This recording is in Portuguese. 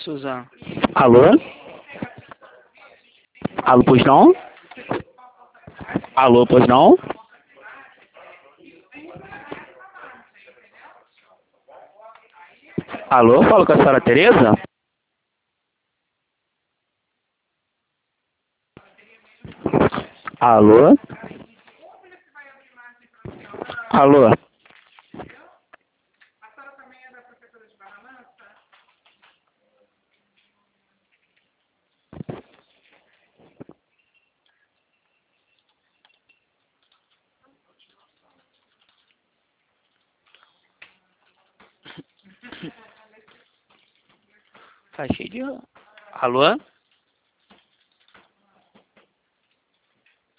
Suzano. Alô? Alô, pois não? Alô, pois não? Alô, falo com a senhora Tereza? Alô? Alô? Tá cheio de... Alô?